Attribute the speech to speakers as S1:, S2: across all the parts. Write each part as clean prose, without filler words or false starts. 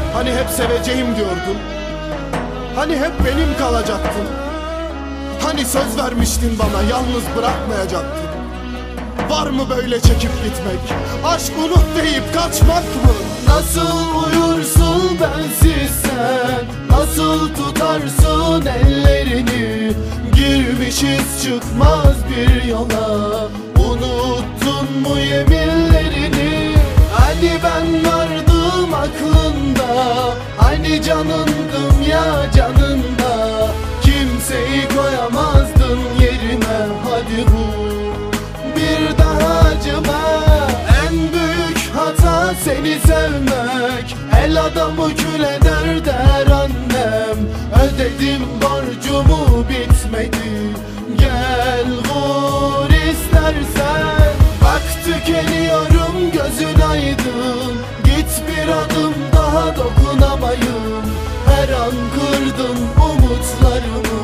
S1: Hani hep seveceğim diyordun, hani hep benim kalacaktın, hani söz vermiştin bana yalnız bırakmayacaktın. Var mı böyle çekip gitmek, aşk unut deyip kaçmak mı?
S2: Nasıl uyursun bensiz sen, nasıl tutarsın ellerini? Girmişiz çıkmaz bir yola, unuttun mu yeminlerini? Hani ben vardım aklında, hani canındım ya canında. Kimseyi koyamazdın yerime, hadi vur bir daha acıma. En büyük hata seni sevmek, el adamı kül eder der annem. Ödedim borcumu bitmedi, gel vur istersen. Bak tükeniyorum gözün aydın, git bir adım daha dokunamayım. Her an kırdın umutlarımı,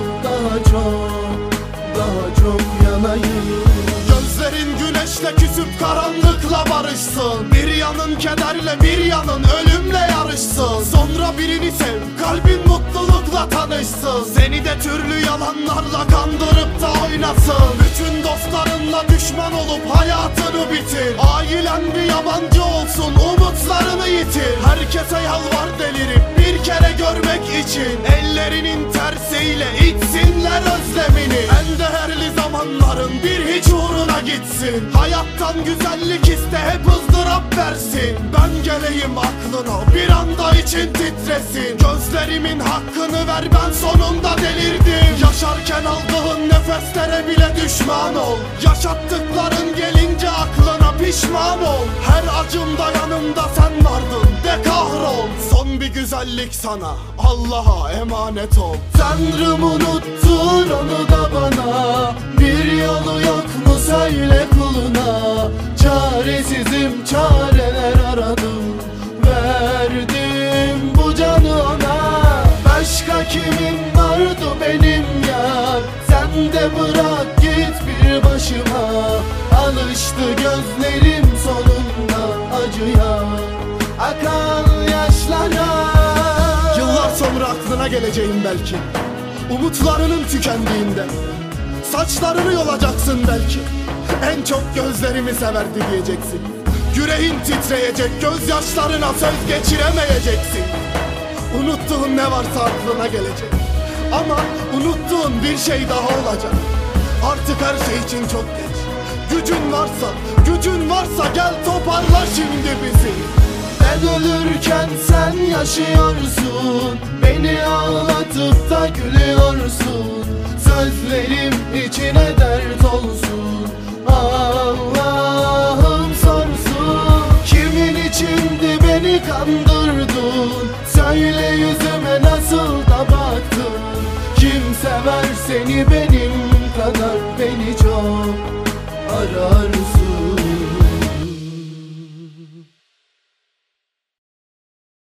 S2: daha çok yanayım.
S1: Gözlerin güneşle küsüp karanlıkla barışsın, bir yanın kederle bir yanın ölümle yarışsın. Sonra birini sev, kalbin mutlulukla tanışsın, seni de türlü yalanlarla kandırıp da oynasın. Bütün dostlarınla düşman olup hayatını bitir, ailen bir yabancı olsun, umutlarını yitir. Herkese yalvar delirip bir kere görmek için, ellerinin tersiyle itsinler özlemini. En değerli zamanların bir hiç uğruna gitsin, hayattan güzellik iste hep ızdırap versin. Ben geleyim aklına bir anda için titresin, gözlerimin hakkını ver ben sonunda delirdim. Yaşarken aldığın nefeslere bile düşman ol, yaşattıkların gelince aklına pişman ol. Her acımda yanımda sen vardın, de kahrol. Son bir güzellik sana, Allah'a emanet ol.
S2: Tanrım unuttur onu da bana, bir yolu yok mu söyle kuluna. Çaresizim çareler aradım, verdim bu canı ona. Başka kimim vardı benim yar, sen de bırak git bir başıma. Alıştı gözlerim sonunda acıya, akan yaşlara.
S1: Yıllar sonra aklına geleceğim belki, umutlarının tükendiğinde. Saçlarını yolacaksın belki, en çok gözlerimi severdi diyeceksin. Yüreğin titreyecek, gözyaşlarına söz geçiremeyeceksin. Unuttuğun ne varsa aklına gelecek, ama unuttuğun bir şey daha olacak. Artık her şey için çok geç. Gücün varsa gel toparla şimdi bizi.
S2: Ben ölürken sen yaşıyorsun, beni ağlatıp da gülüyorsun. Sözlerim içine dert olsun, Allah'ım sorsun. Kimin içindi beni kandırdın, söyle yüzüme nasıl da baktın. Kim sever seni